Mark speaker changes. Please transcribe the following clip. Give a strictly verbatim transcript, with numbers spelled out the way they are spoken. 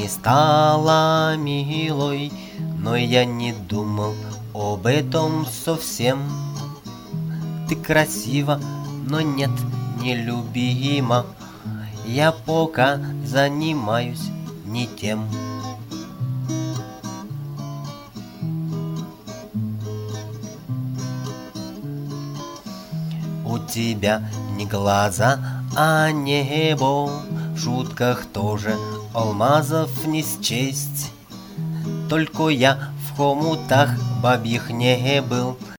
Speaker 1: не стала милой, но я не думал об этом совсем. Ты красива, но нет, нелюбима. Я пока занимаюсь не тем. У тебя не глаза, а небо. В шутках тоже алмазов не счесть. Только я в хомутах бабьих не был.